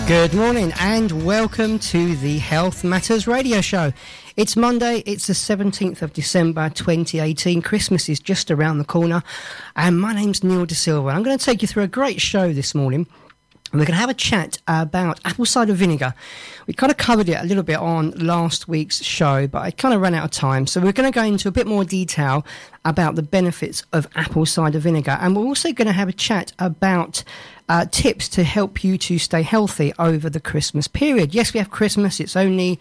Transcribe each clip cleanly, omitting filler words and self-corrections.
Good morning and welcome to the Health Matters Radio Show. It's Monday, it's the 17th of December 2018. Christmas is just around the corner and my name's Neil De Silva. I'm going to take you through a great show this morning. And we're going to have a chat about apple cider vinegar. We kind of covered it a little bit on last week's show, but I kind of ran out of time. So we're going to go into a bit more detail about the benefits of apple cider vinegar. And we're also going to have a chat about tips to help you to stay healthy over the Christmas period. Yes, we have Christmas. It's only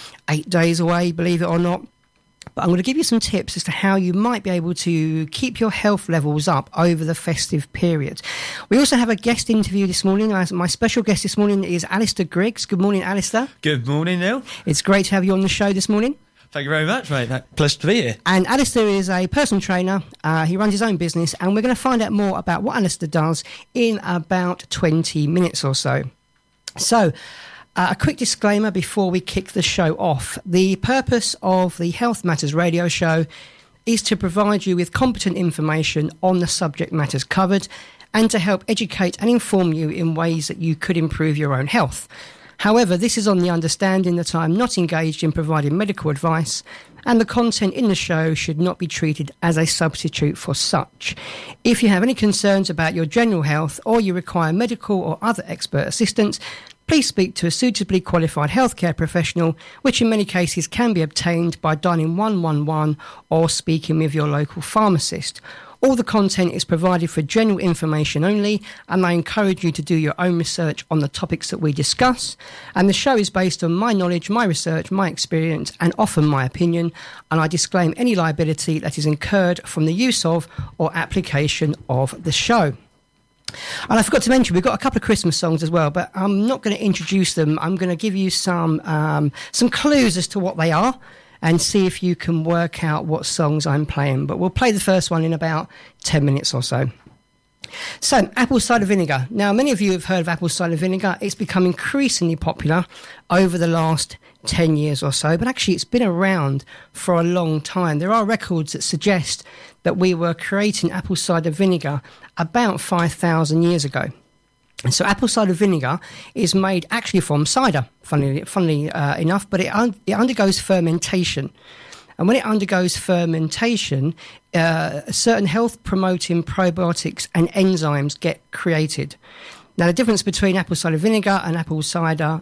8 days away, believe it or not. But I'm going to give you some tips as to how you might be able to keep your health levels up over the festive period. We also have a guest interview this morning. My special guest this morning is Alistair Griggs. Good morning, Alistair. Good morning, Neil. It's great to have you on the show this morning. Thank you very much, mate. Pleasure to be here. And Alistair is a personal trainer. He runs his own business, and we're going to find out more about what Alistair does in about 20 minutes or so. So, a quick disclaimer before we kick the show off. The purpose of the Health Matters Radio Show is to provide you with competent information on the subject matters covered and to help educate and inform you in ways that you could improve your own health. However, this is on the understanding that I am not engaged in providing medical advice, and the content in the show should not be treated as a substitute for such. If you have any concerns about your general health or you require medical or other expert assistance, please speak to a suitably qualified healthcare professional, which in many cases can be obtained by dialing 111 or speaking with your local pharmacist. All the content is provided for general information only, and I encourage you to do your own research on the topics that we discuss. And the show is based on my knowledge, my research, my experience, and often my opinion, and I disclaim any liability that is incurred from the use of or application of the show. And I forgot to mention, we've got a couple of Christmas songs as well, but I'm not going to introduce them. I'm going to give you some clues as to what they are and see if you can work out what songs I'm playing. But we'll play the first one in about 10 minutes or so. So, apple cider vinegar. Now, many of you have heard of apple cider vinegar. It's become increasingly popular over the last 10 years or so, but actually it's been around for a long time. There are records that suggest that we were creating apple cider vinegar about 5,000 years ago. And so apple cider vinegar is made actually from cider, funnily enough, but it undergoes fermentation. And when it undergoes fermentation, certain health-promoting probiotics and enzymes get created. Now, the difference between apple cider vinegar and apple cider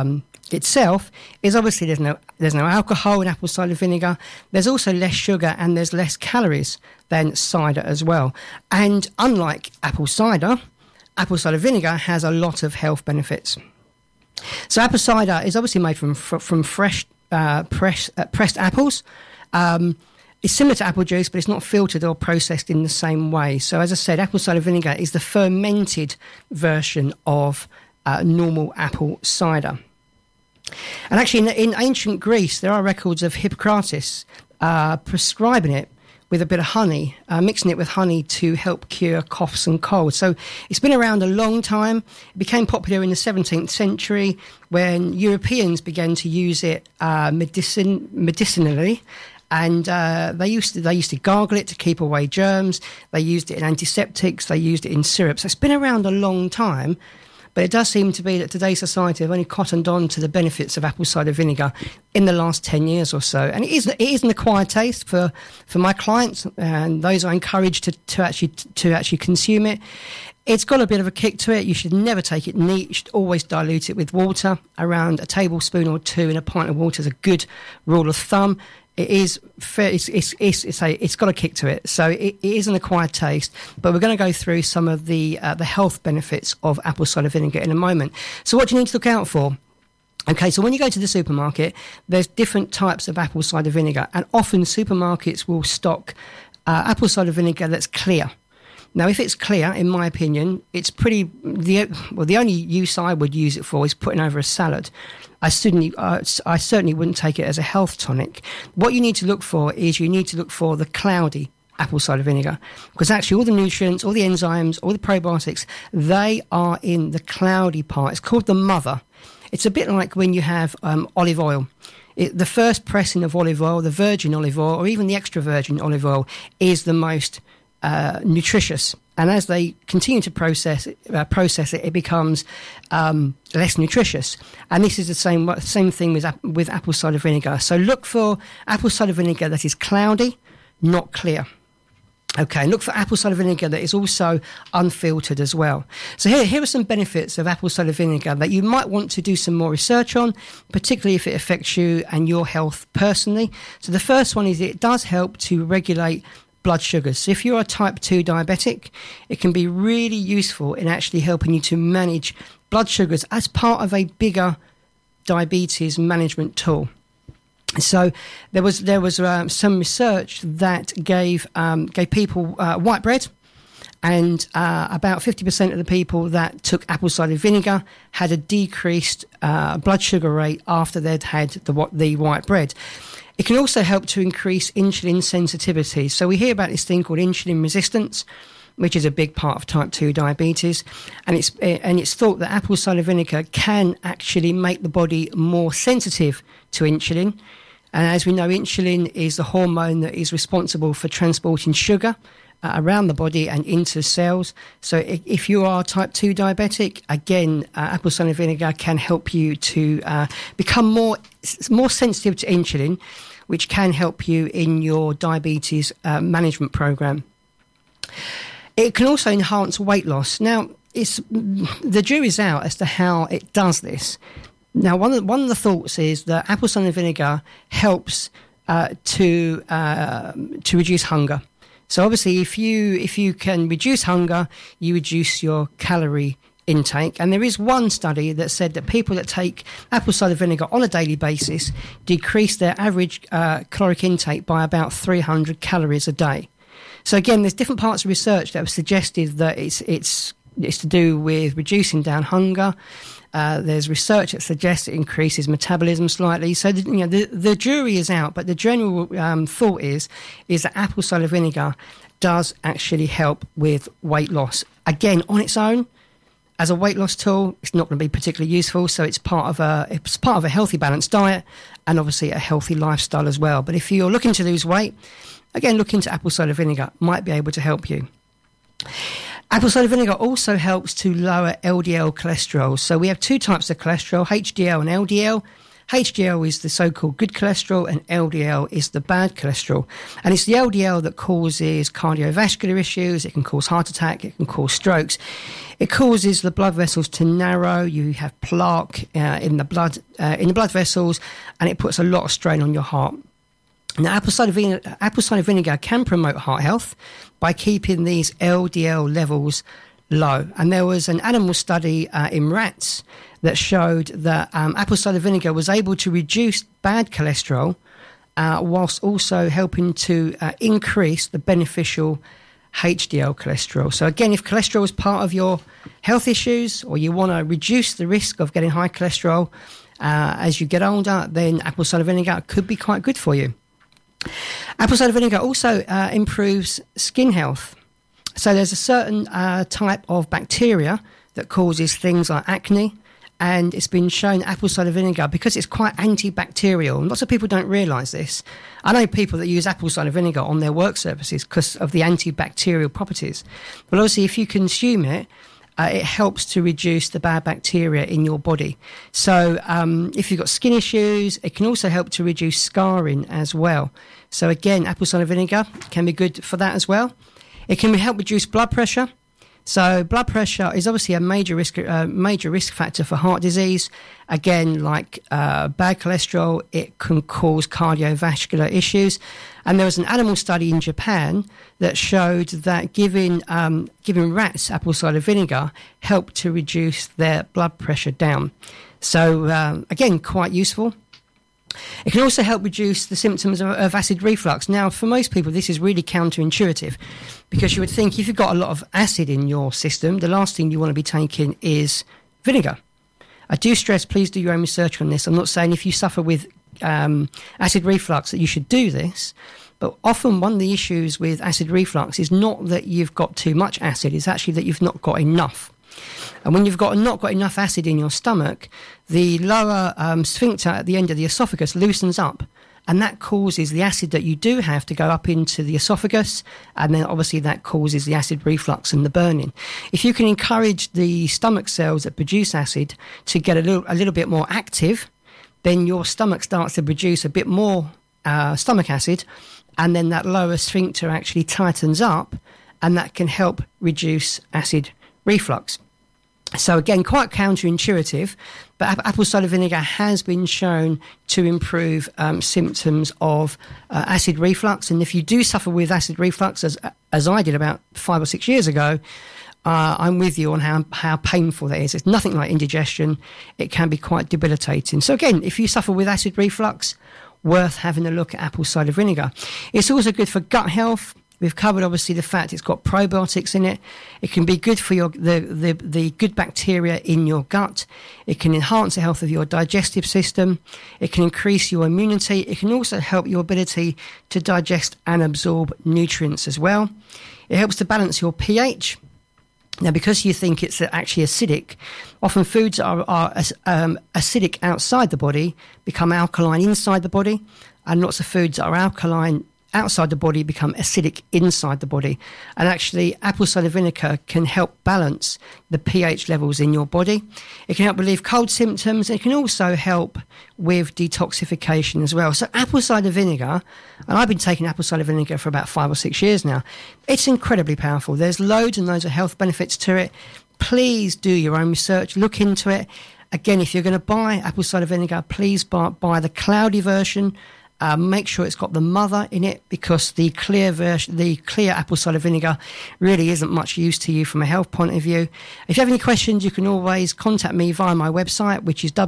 itself is obviously there's no alcohol in apple cider vinegar. There's also less sugar and there's less calories than cider as well. And unlike apple cider vinegar has a lot of health benefits. So apple cider is obviously made from fresh pressed apples. It's similar to apple juice, but it's not filtered or processed in the same way. So as I said, apple cider vinegar is the fermented version of normal apple cider. And actually in ancient Greece, there are records of Hippocrates prescribing it with a bit of honey, mixing it with honey to help cure coughs and colds. So it's been around a long time. It became popular in the 17th century when Europeans began to use it medicinally. And they used to gargle it to keep away germs. They used it in antiseptics. They used it in syrup. So it's been around a long time. But it does seem to be that today's society have only cottoned on to the benefits of apple cider vinegar in the last 10 years or so. And it is an acquired taste for my clients and those I encourage to actually consume it. It's got a bit of a kick to it. You should never take it neat. You should always dilute it with water. Around a tablespoon or two in a pint of water is a good rule of thumb. It is fair. It's got a kick to it, so it is an acquired taste. But we're going to go through some of the health benefits of apple cider vinegar in a moment. So what do you need to look out for? Okay, so when you go to the supermarket, there's different types of apple cider vinegar, and often supermarkets will stock apple cider vinegar that's clear. Now, if it's clear, in my opinion, it's the only use I would use it for is putting over a salad. I certainly wouldn't take it as a health tonic. What you need to look for is the cloudy apple cider vinegar, because actually all the nutrients, all the enzymes, all the probiotics, they are in the cloudy part. It's called the mother. It's a bit like when you have olive oil. The first pressing of olive oil, the virgin olive oil, or even the extra virgin olive oil, is the most nutritious. And as they continue to process it, it becomes less nutritious. And this is the same thing with apple cider vinegar. So look for apple cider vinegar that is cloudy, not clear. Okay, look for apple cider vinegar that is also unfiltered as well. So here are some benefits of apple cider vinegar that you might want to do some more research on, particularly if it affects you and your health personally. So the first one is it does help to regulate blood sugars. So if you're a type 2 diabetic, it can be really useful in actually helping you to manage blood sugars as part of a bigger diabetes management tool. So there was some research that gave people white bread, and about 50% of the people that took apple cider vinegar had a decreased blood sugar rate after they'd had the white bread. It can also help to increase insulin sensitivity. So we hear about this thing called insulin resistance, which is a big part of type 2 diabetes, and it's thought that apple cider vinegar can actually make the body more sensitive to insulin. And as we know, insulin is the hormone that is responsible for transporting sugar around the body and into cells. So if you are type 2 diabetic, again, apple cider vinegar can help you to become more sensitive to insulin, which can help you in your diabetes management program. It can also enhance weight loss. Now, the jury's out as to how it does this. Now, one of the thoughts is that apple cider vinegar helps to reduce hunger. So obviously, if you can reduce hunger, you reduce your calorie intake. And there is one study that said that people that take apple cider vinegar on a daily basis decrease their average caloric intake by about 300 calories a day. So again, there's different parts of research that have suggested that it's to do with reducing down hunger. There's research that suggests it increases metabolism slightly. So the jury is out, but the general thought is that apple cider vinegar does actually help with weight loss. Again, on its own, as a weight loss tool, it's not going to be particularly useful. So it's part of a healthy, balanced diet, and obviously a healthy lifestyle as well. But if you're looking to lose weight, again, look into apple cider vinegar. Might be able to help you. Apple cider vinegar also helps to lower LDL cholesterol. So we have two types of cholesterol, HDL and LDL. HDL is the so-called good cholesterol and LDL is the bad cholesterol. And it's the LDL that causes cardiovascular issues. It can cause heart attack. It can cause strokes. It causes the blood vessels to narrow. You have plaque in the blood vessels, and it puts a lot of strain on your heart. Now, apple cider vinegar can promote heart health by keeping these LDL levels low. And there was an animal study in rats that showed that apple cider vinegar was able to reduce bad cholesterol whilst also helping to increase the beneficial HDL cholesterol. So again, if cholesterol is part of your health issues or you want to reduce the risk of getting high cholesterol as you get older, then apple cider vinegar could be quite good for you. Apple cider vinegar also improves skin health. So there's a certain type of bacteria that causes things like acne, and it's been shown apple cider vinegar, because it's quite antibacterial, and lots of people don't realise this. I know people that use apple cider vinegar on their work surfaces because of the antibacterial properties. But obviously, if you consume it, it helps to reduce the bad bacteria in your body. So if you've got skin issues, it can also help to reduce scarring as well. So again, apple cider vinegar can be good for that as well. It can help reduce blood pressure. So blood pressure is obviously a major risk factor for heart disease. Again, like bad cholesterol, it can cause cardiovascular issues. And there was an animal study in Japan that showed that giving rats apple cider vinegar helped to reduce their blood pressure down. So again, quite useful. It can also help reduce the symptoms of acid reflux. Now, for most people, this is really counterintuitive, because you would think if you've got a lot of acid in your system, the last thing you want to be taking is vinegar. I do stress, please do your own research on this. I'm not saying if you suffer with acid reflux that you should do this, but often one of the issues with acid reflux is not that you've got too much acid, it's actually that you've not got enough. And when you've not got enough acid in your stomach, the lower sphincter at the end of the esophagus loosens up, and that causes the acid that you do have to go up into the esophagus, and then obviously that causes the acid reflux and the burning. If you can encourage the stomach cells that produce acid to get a little bit more active, then your stomach starts to produce a bit more stomach acid, and then that lower sphincter actually tightens up, and that can help reduce acid reflux. So again, quite counterintuitive, but apple cider vinegar has been shown to improve symptoms of acid reflux. And if you do suffer with acid reflux, as I did about 5 or 6 years ago, I'm with you on how painful that is. It's nothing like indigestion. It can be quite debilitating. So again, if you suffer with acid reflux, worth having a look at apple cider vinegar. It's also good for gut health. We've covered, obviously, the fact it's got probiotics in it. It can be good for the good bacteria in your gut. It can enhance the health of your digestive system. It can increase your immunity. It can also help your ability to digest and absorb nutrients as well. It helps to balance your pH. Now, because you think it's actually acidic, often foods are acidic outside the body become alkaline inside the body, and lots of foods that are alkaline outside the body become acidic inside the body. And actually, apple cider vinegar can help balance the pH levels in your body. It can help relieve cold symptoms. It can also help with detoxification as well. So apple cider vinegar, and I've been taking apple cider vinegar for about 5 or 6 years now, it's incredibly powerful. There's loads and loads of health benefits to it. Please do your own research, look into it. Again, if you're going to buy apple cider vinegar, please buy the cloudy version. Make sure it's got the mother in it, because the clear version, the clear apple cider vinegar, really isn't much use to you from a health point of view. If you have any questions, you can always contact me via my website, which is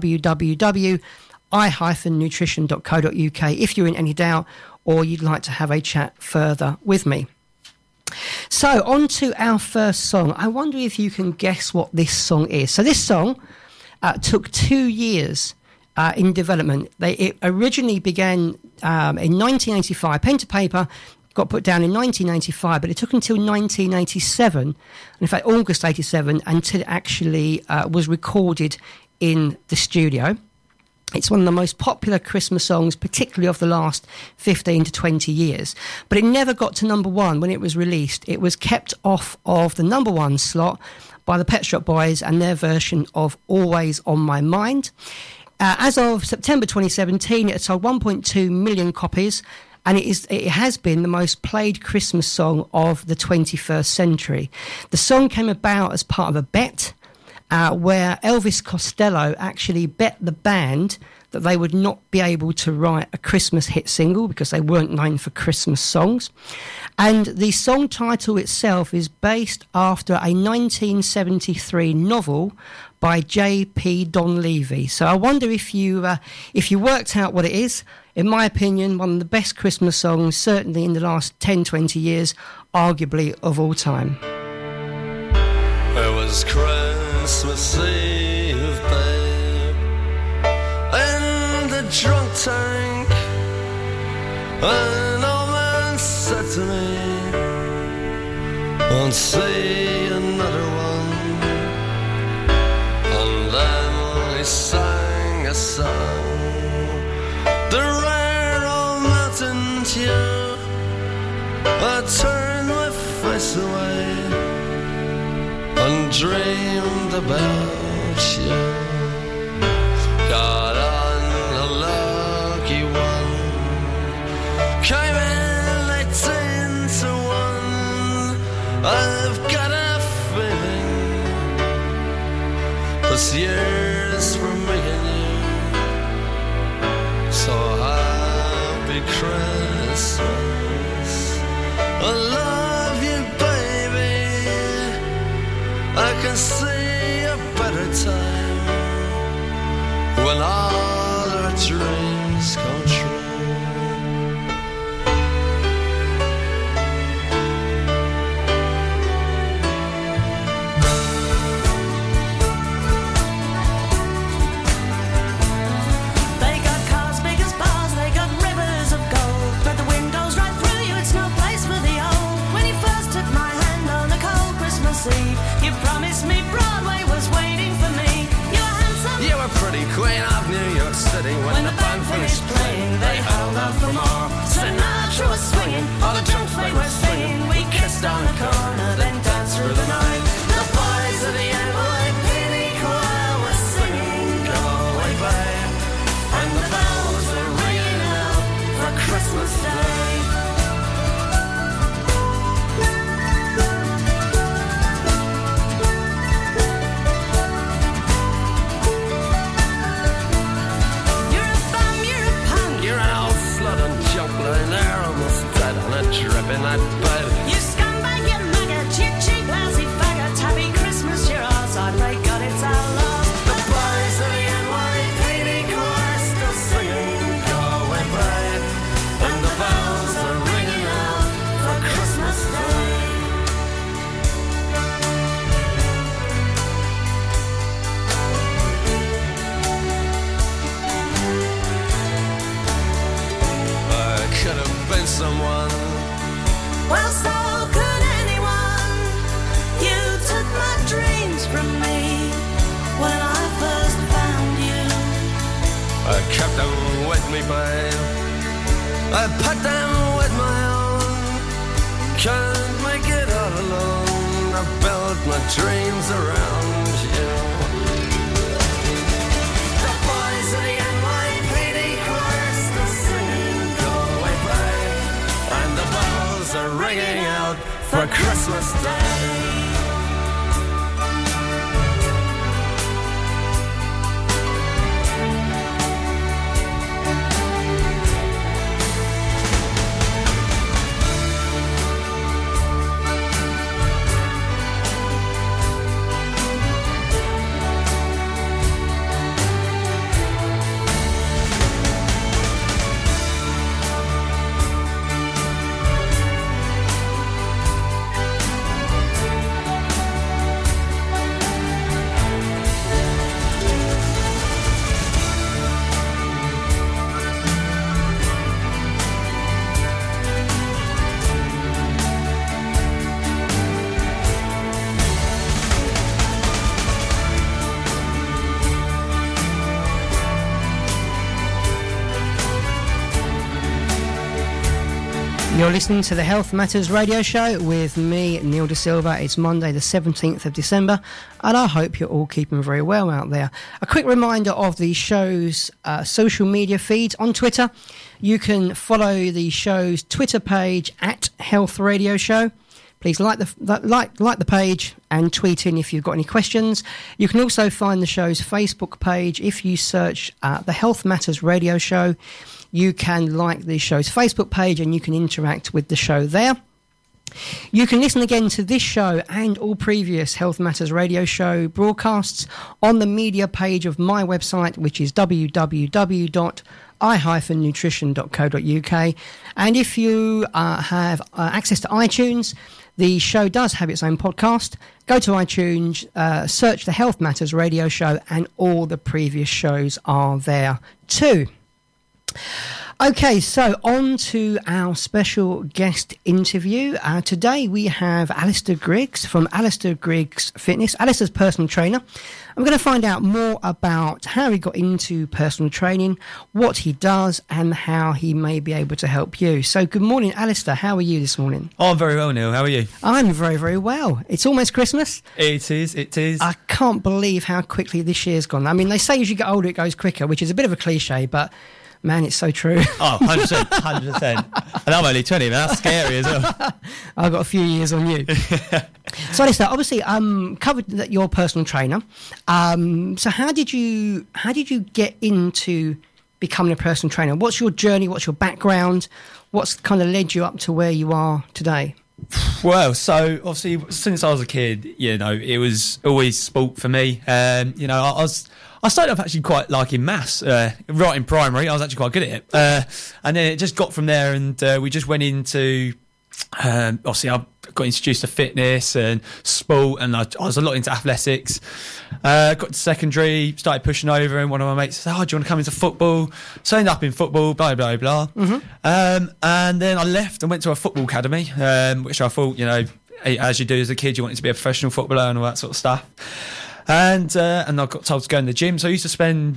www.i-nutrition.co.uk, if you're in any doubt or you'd like to have a chat further with me. So on to our first song. I wonder if you can guess what this song is. So this song took 2 years in development. It originally began in 1985. Pen to paper got put down in 1985, but it took until 1987, and in fact August 87, until it actually was recorded in the studio. It's one of the most popular Christmas songs, particularly of the last 15 to 20 years. But it never got to number one when it was released. It was kept off of the number one slot by the Pet Shop Boys and their version of Always on My Mind. As of September 2017, it had sold 1.2 million copies, and it has been the most played Christmas song of the 21st century. The song came about as part of a bet where Elvis Costello actually bet the band that they would not be able to write a Christmas hit single because they weren't known for Christmas songs. And the song title itself is based after a 1973 novel by J.P. Donleavy. So I wonder if you worked out what it is. In my opinion, one of the best Christmas songs, certainly in the last 10, 20 years, arguably of all time. It was Christmas Eve, babe, in the drunk tank. An old man said to me, won't see another one. And then he sang a song, the rare old mountain tune. I turned my face away and dreamed about you. Got on a lucky one, came in 18 to 1. I've got a feeling this year's for me and you. So happy Christmas, I love you, baby. I can see a better time when all our dreams come true. They got cars big as bars, they got rivers of gold, but the wind goes right through you, it's no place for the old. When you first took my hand on a cold Christmas Eve, you promised me Broadway was waiting for me. You were handsome, You were pretty queen of New York city. When the band finished playing, they held out for more. Sinatra was swinging, all the drums they were singing. We kissed on the corner, then danced through the night. The boys of the NYPD choir were singing Go Away Babe, and the bells were ringing out for Christmas Day. Dripping that bed. You scumbag, you maggot, you cheap, lousy faggot. Happy Christmas, you're ours. I pray God it's our last. The boys of the NYPD choir still singing Go Away Babe, and the bells are ringing out for Christmas Day. I could have been someone. Well, so could anyone. You took my dreams from me when I first found you. I kept them with me, babe. I put them with my own. Can't make it all alone. I built my dreams around you. The boys of the NYPD choir still singing Go Away Babe, and the bells are ringing out for Christmas Day. You're listening to the Health Matters Radio Show with me, Neil De Silva. It's Monday the 17th of December, and I hope you're all keeping very well out there. A quick reminder of the show's social media feeds on Twitter. You can follow the show's Twitter page at Health Radio Show. Please like the page and tweet in if you've got any questions. You can also find the show's Facebook page if you search the Health Matters Radio Show. You can like the show's Facebook page and you can interact with the show there. You can listen again to this show and all previous Health Matters Radio Show broadcasts on the media page of my website, which is www.i-nutrition.co.uk. And if you have access to iTunes, the show does have its own podcast. Go to iTunes, search the Health Matters Radio Show, and all the previous shows are there too. Okay, so on to our special guest interview. Today we have Alistair Griggs from Alistair Griggs Fitness. Alistair's personal trainer. I'm going to find out more about how he got into personal training, what he does, and how he may be able to help you. So good morning, Alistair. How are you this morning? Oh, I'm very well, Neil. How are you? I'm very, very well. It's almost Christmas. It is. I can't believe how quickly this year's gone. I mean, they say as you get older it goes quicker, which is a bit of a cliche, but man, it's so true. Oh, 100%. And I'm only 20, man. That's scary as well. I've got a few years on you. So, Alistair, obviously, covered that you're a personal trainer. So how did you get into becoming a personal trainer? What's your journey? What's your background? What's kind of led you up to where you are today? Well, so obviously, since I was a kid, it was always sport for me. I started off actually quite liking maths, right in primary. I was actually quite good at it. And then it just got from there, and we just went into, obviously I got introduced to fitness and sport, and I was a lot into athletics. Got to secondary, started pushing over, and one of my mates said, "Oh, do you want to come into football?" So I ended up in football, blah, blah, blah. Mm-hmm. And then I left and went to a football academy, which I thought, as you do as a kid, you wanted to be a professional footballer and all that sort of stuff. And I got told to go in the gym. So I used to spend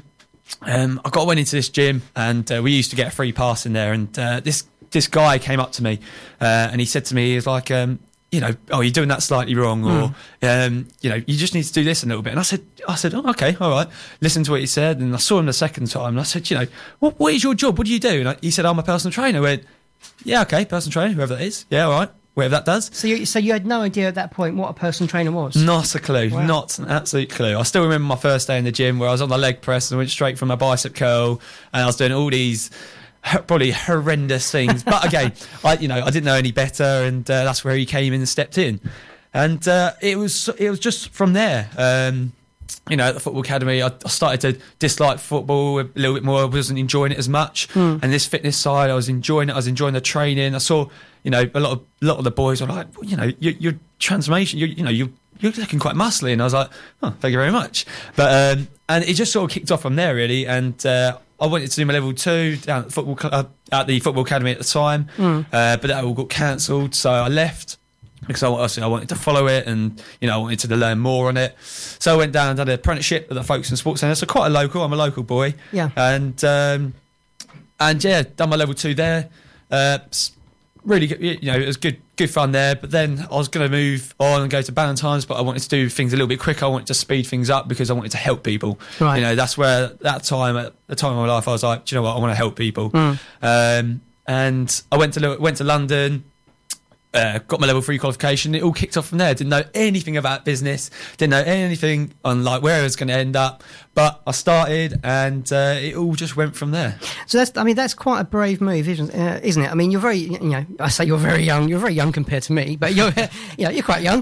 I went into this gym, and we used to get a free pass in there. And this guy came up to me, and he said to me, he was like, you know, oh, you're doing that slightly wrong, or you know, you just need to do this a little bit. And I said, oh, okay, all right. Listen to what he said, and I saw him the second time, and I said, you know, what is your job? What do you do? And he said, I'm a personal trainer. I went, yeah, okay, personal trainer, whoever that is. Yeah, all right, whatever that does. So you had no idea at that point what a personal trainer was? Not a clue, Wow. not an absolute clue. I still remember my first day in the gym where I was on the leg press and I went straight from a bicep curl, and I was doing all these probably horrendous things. But again, I didn't know any better, and that's where he came in and stepped in. And it was just from there. You know, at the football academy, I started to dislike football a little bit more. I wasn't enjoying it as much. And this fitness side, I was enjoying it. I was enjoying the training. I saw, you know, a lot of the boys were like, well, you know, your transformation, you're looking quite muscly. And I was like, oh, thank you very much. But and it just sort of kicked off from there, really. And I wanted to do my level 2 down at the football academy at the time, but that all got cancelled. So I left, because I wanted to follow it, and you know, I wanted to learn more on it. So I went down and done an apprenticeship at the Folkestone Sports Centre. So quite a local. I'm a local boy. Yeah. And yeah, done my level 2 there. Really good, you know, it was good fun there. But then I was going to move on and go to Ballantyne's, but I wanted to do things a little bit quicker. I wanted to speed things up because I wanted to help people. Right. You know, that's where at the time of my life, I was like, do you know what? I want to help people. And I went to London. Got my level 3 qualification. It all kicked off from there. Didn't know anything about business. Didn't know anything on like where I was going to end up. But I started, and it all just went from there. So that's quite a brave move, isn't it? I mean, you're very, you know, I say you're very young. You're very young compared to me, but you're, you know, you're quite young.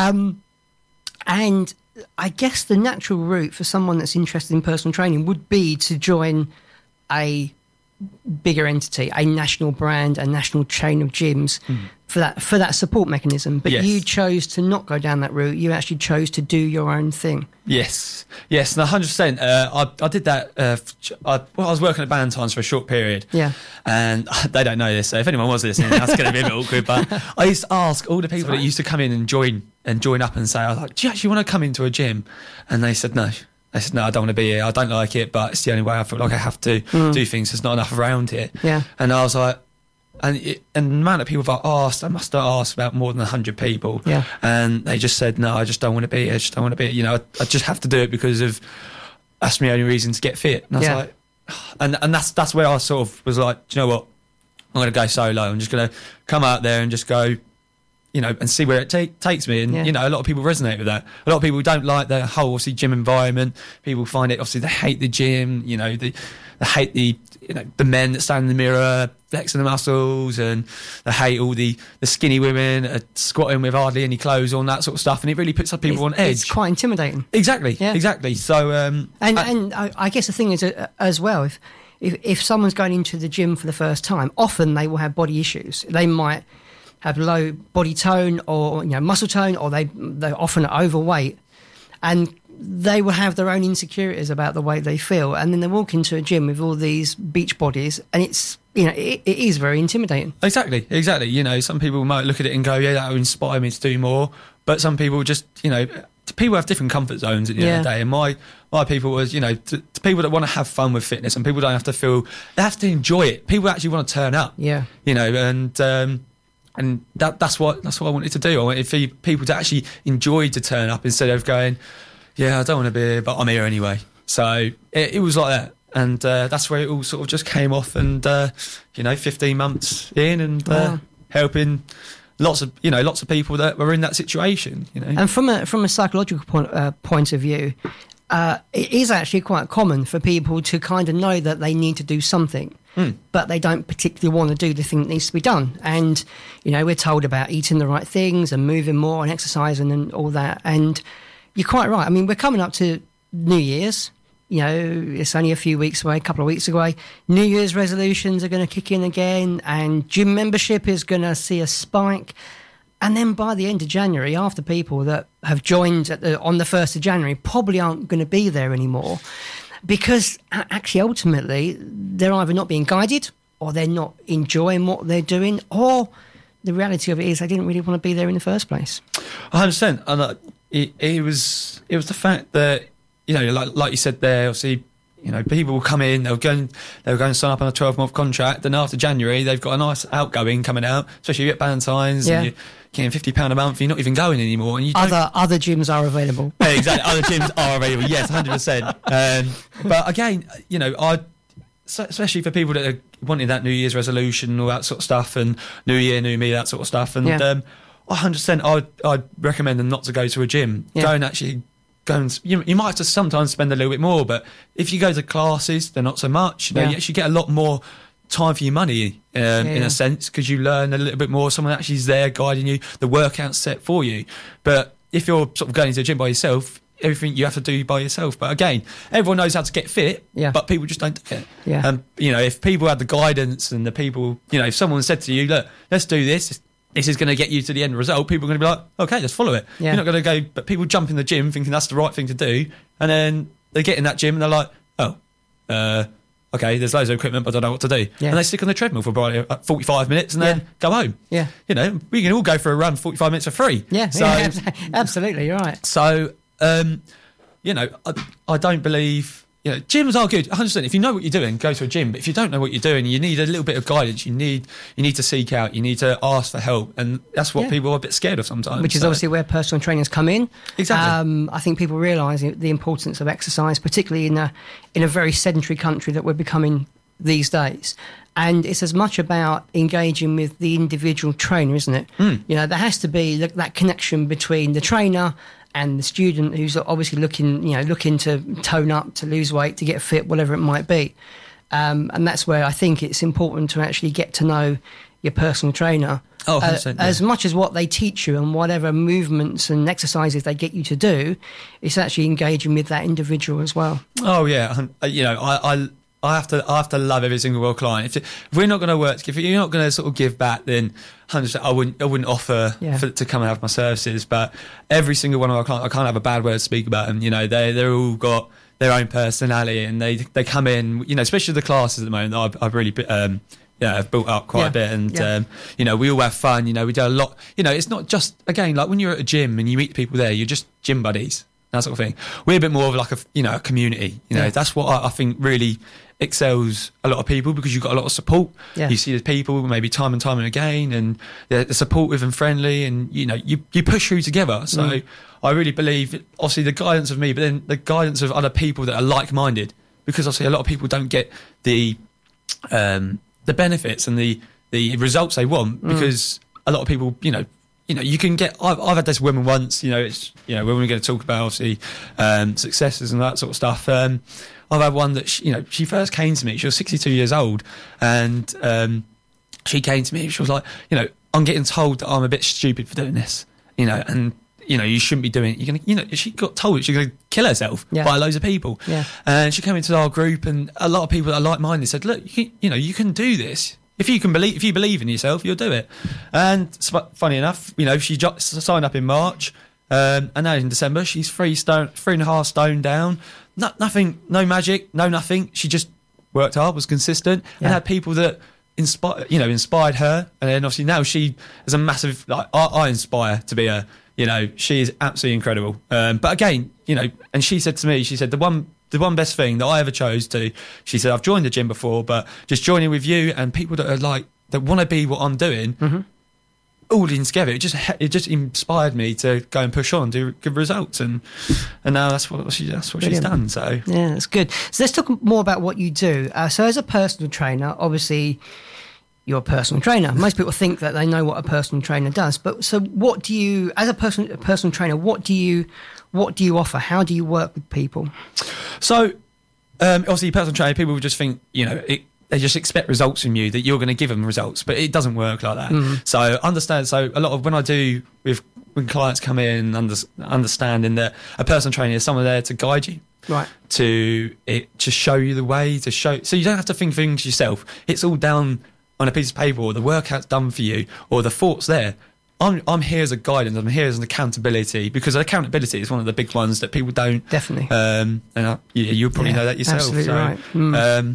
And I guess the natural route for someone that's interested in personal training would be to join a bigger entity, a national brand, a national chain of gyms for that support mechanism. But Yes. you chose to not go down that route. You actually chose to do your own thing. Yes, no, 100%. I did that. I was working at Ballantyne's for a short period. Yeah. And they don't know this, so if anyone was listening, that's going to be a bit awkward. But I used to ask all the people that used to come in and join up and say, I was like, do you actually want to come into a gym? And they said no. I said, no, I don't want to be here. I don't like it, but it's the only way I feel like I have to do things. There's not enough around here. Yeah. And I was like, and the amount of people I've asked, I must have asked about more than 100 people. Yeah. And they just said, no, I just don't want to be here. I just don't want to be here. You know, I just have to do it because of that's my only reason to get fit. And I was like, and that's where I sort of was like, do you know what? I'm going to go solo. I'm just going to come out there and just go, you know, and see where it takes me. And, you know, a lot of people resonate with that. A lot of people don't like the whole, obviously, gym environment. People find it, obviously, they hate the gym, you know, they hate the men that stand in the mirror, flexing the muscles, and they hate all the skinny women squatting with hardly any clothes on, that sort of stuff. And it really puts people on edge. It's quite intimidating. Exactly, Yeah. exactly. So, And I guess the thing is, as well, if someone's going into the gym for the first time, often they will have body issues. They might have low body tone, or, you know, muscle tone, or they're often overweight, and they will have their own insecurities about the way they feel, and then they walk into a gym with all these beach bodies, and it's, you know, it is very intimidating. Exactly. You know, some people might look at it and go, yeah, that would inspire me to do more. But some people just, you know, people have different comfort zones at the end of the day. And my people was, you know, to people that want to have fun with fitness, and people don't have to feel, they have to enjoy it. People actually want to turn up. Yeah. You know, and that's what I wanted to do. I wanted for people to actually enjoy to turn up instead of going, yeah, I don't want to be here, but I'm here anyway. So it was like that. And that's where it all sort of just came off. And, you know, 15 months in, and helping lots of people that were in that situation, you know. And from a psychological point of view, it is actually quite common for people to kind of know that they need to do something, but they don't particularly want to do the thing that needs to be done. And, you know, we're told about eating the right things and moving more and exercising and all that. And you're quite right. I mean, we're coming up to New Year's. You know, it's only a few weeks away, a couple of weeks away. New Year's resolutions are going to kick in again, and gym membership is going to see a spike. And then by the end of January, half the people that have joined on the 1st of January probably aren't going to be there anymore, because actually, ultimately, they're either not being guided, or they're not enjoying what they're doing, or the reality of it is they didn't really want to be there in the first place. 100%. And it was the fact that, you know, like you said there, obviously, You know, people will come in, they'll go and sign up on a 12-month contract, and after January, they've got a nice outgoing coming out, especially at Valentine's, and you're getting £50 a month, you're not even going anymore. And you other gyms are available. Yeah, exactly, other gyms are available, yes, 100%. But again, you know, especially for people that are wanting that New Year's resolution and all that sort of stuff, and New Year, New Me, that sort of stuff, and 100%, I'd recommend them not to go to a gym. Go and actually... you might have to sometimes spend a little bit more, but if you go to classes, they're not so much. You know, you actually get a lot more time for your money in a sense, because you learn a little bit more. Someone actually is there guiding you, the workout's set for you. But if you're sort of going to a gym by yourself, everything you have to do by yourself. But again, everyone knows how to get fit, but people just don't do it. You know, if people had the guidance and the people, you know, if someone said to you, look, let's do this is going to get you to the end result, people are going to be like, okay, let's follow it. You're not going to go, but people jump in the gym thinking that's the right thing to do, and then they get in that gym and they're like, okay, there's loads of equipment, but I don't know what to do. And they stick on the treadmill for about 45 minutes and then go home. You know, we can all go for a run 45 minutes for free. Absolutely, you're right. So, you know, I don't believe... You know, gyms are good, 100%. If you know what you're doing, go to a gym. But if you don't know what you're doing, you need a little bit of guidance. You need to seek out. You need to ask for help, and that's what people are a bit scared of sometimes. Which is obviously where personal trainers come in. Exactly. I think people realise the importance of exercise, particularly in a very sedentary country that we're becoming these days. And it's as much about engaging with the individual trainer, isn't it? You know, there has to be that connection between the trainer and the student who's obviously looking to tone up, to lose weight, to get fit, whatever it might be. And that's where I think it's important to actually get to know your personal trainer. As much as what they teach you and whatever movements and exercises they get you to do, it's actually engaging with that individual as well. Oh, yeah. You know, I have to love every single world client. If we're not going to work, if you're not going to sort of give back, then 100%, I wouldn't offer to come and have my services. But every single one of our clients, I can't have a bad word to speak about them. You know, they're all got their own personality, and they come in. You know, especially the classes at the moment. I've really I've built up quite a bit, and you know, we all have fun. You know, we do a lot. You know, it's not just, again, like when you're at a gym and you meet people there, you're just gym buddies, that sort of thing. We're a bit more of like a community. You know, that's what I think really excels a lot of people, because you've got a lot of support. You see the people maybe time and again, and they're supportive and friendly, and you know, you push through together. So I really believe, obviously, the guidance of me, but then the guidance of other people that are like-minded, because obviously a lot of people don't get the benefits and the results they want, because a lot of people, you know, you can get. I've had this woman once. You know, it's, you know, when we're going to talk about obviously successes and that sort of stuff. I've had one that she first came to me. She was 62 years old, and she came to me. She was like, you know, I'm getting told that I'm a bit stupid for doing this. You know, and you know, you shouldn't be doing it. You're gonna, you know, she got told that she's going to kill herself by loads of people. And she came into our group, and a lot of people that are like-minded said, look, you can do this. If you believe in yourself, you'll do it. And funny enough, you know, she signed up in March, and now in December she's 3.5 stone down. Nothing, no magic, no nothing. She just worked hard, was consistent, and had people that inspired her. And then obviously now she is a massive. Like, I inspire to be a. You know, she is absolutely incredible. But again, you know, and she said to me, she said the one best thing that I ever chose to, she said, I've joined the gym before, but just joining with you and people that are like, that want to be what I'm doing, all in together, it just inspired me to go and push on, do good results, and now that's what she's done. So yeah, that's good. So let's talk more about what you do. So as a personal trainer, obviously you're a personal trainer. Most people think that they know what a personal trainer does, but so what do you, as a personal trainer, what do you offer? How do you work with people? So obviously, personal trainer, people would just think, you know, they just expect results from you, that you're going to give them results, but it doesn't work like that. So understand. So a lot of when I do when clients come in, understanding that a personal trainer is someone there to guide you, right? To show you the way, so you don't have to think things yourself. It's all down on a piece of paper, or the workout's done for you, or the thought's there. I'm here as a guidance. I'm here as an accountability, because accountability is one of the big ones that people don't definitely. And you probably know that yourself. Absolutely so, right.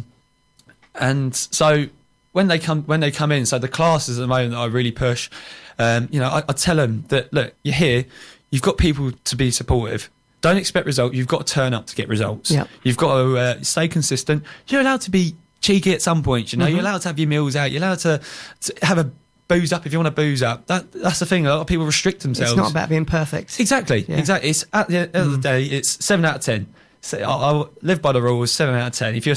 And so when they come in, so the classes at the moment that I really push, you know, I tell them that, look, you're here, you've got people to be supportive. don't expect results. You've got to turn up to get results. Yep. You've got to stay consistent. You're allowed to be cheeky at some point. You know, you're allowed to have your meals out. You're allowed to have a booze up if you want to booze up. That's the thing. A lot of people restrict themselves. It's not about being perfect. Exactly. Yeah. Exactly. It's at the end of the day, it's 7 out of 10. So I'll live by the rules. 7 out of 10. If you're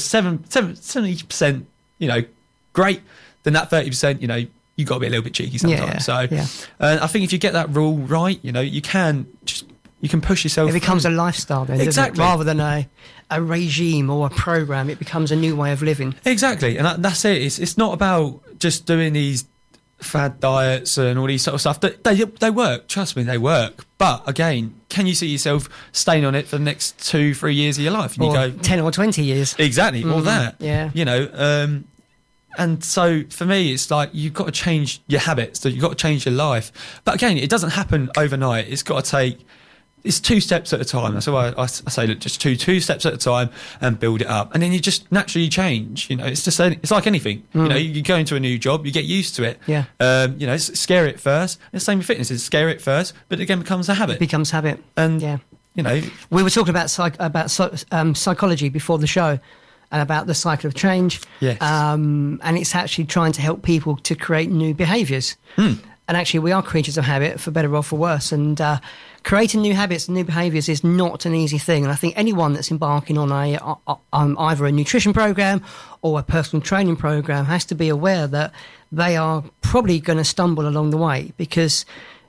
70%, you know, great. Then that 30%, you know, you got to be a little bit cheeky sometimes. I think if you get that rule right, you know, you can push yourself. It becomes a lifestyle then, exactly, doesn't it? Rather than a regime or a program. It becomes a new way of living. Exactly, and that's it. It's not about just doing these fad diets and all these sort of stuff. They work. Trust me, they work. But again, can you see yourself staying on it for the next 2-3 years of your life? And Or you go 10 or 20 years. exactly, all that. Yeah. You know. And so for me, it's like you've got to change your habits. So you've got to change your life. But again, it doesn't happen overnight. It's got to take. It's 2 steps at a time. That's why I say, look, just two steps at a time and build it up. And then you just naturally change. You know, it's like anything. You know, you go into a new job, you get used to it. Yeah. You know, it's scary at first. And the same with fitness. It's scary at first, but it again becomes a habit. It becomes habit. And, yeah. you know. We were talking about psychology before the show and about the cycle of change. Yes. And it's actually trying to help people to create new behaviours. And actually, we are creatures of habit, for better or for worse. And creating new habits and new behaviours is not an easy thing. And I think anyone that's embarking on either a nutrition program or a personal training program has to be aware that they are probably going to stumble along the way, because